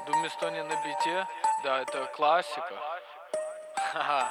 Думаю, Стони на бите. Да, это классика. Ха-ха.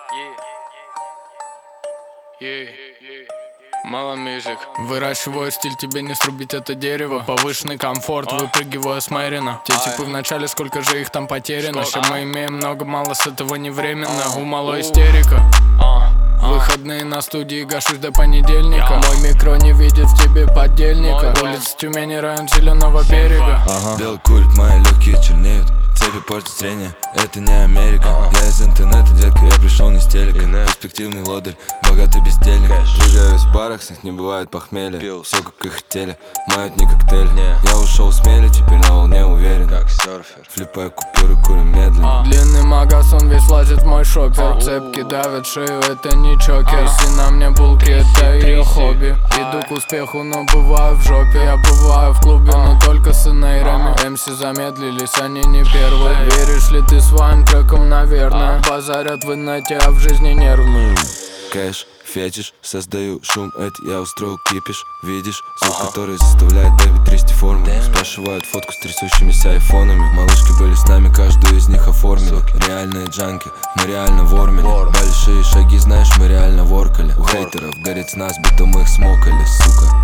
Мало мюзик. Выращиваю стиль, тебе не срубить это дерево. Повышенный комфорт, выпрыгиваю с Мэрина. Те типы в начале, сколько же их там потеряно. Что мы имеем много, мало, с этого не временно. У мало истерика. Выходные на студии, гашусь до понедельника. Мой микро не видит в тебе поддельника. Улица Тюмени, район Зеленого берега. Белый курит, мои легкие чернеют. Цепи портят зрение, это не Америка. Я из интернета, детка, я пришел не с телека. Перспективный лодырь, богатый бездельник. Двигаюсь в барах, с них не бывает похмелья. Все как и хотели, мают не коктейль. Я ушел с мели, теперь на волне уверен. Как серфер, флипаю купюры, курим медленно. Длинный магаз, он весь влазит в мой шопер. Цепки давят шею, это не чокер. Если на мне булки, это ее хобби. Иду к успеху, но бываю в жопе. Я бываю в клубе, но только с инейрами. МС замедлились, они не первые. Веришь ли ты своим треком, наверное? Базарят в инете, а в жизни нервные. Кэш, фетиш, создаю шум, это я устроил кипиш. Видишь, звук, который заставляет бэби трясти форму. Спрашивают фотку с трясущимися айфонами. Малышки были с нами, каждую из них оформили. Реальные джанки, мы реально вормили. Большие шаги, знаешь, мы реально воркали. У хейтеров горит с нас, битом их смокали, сука.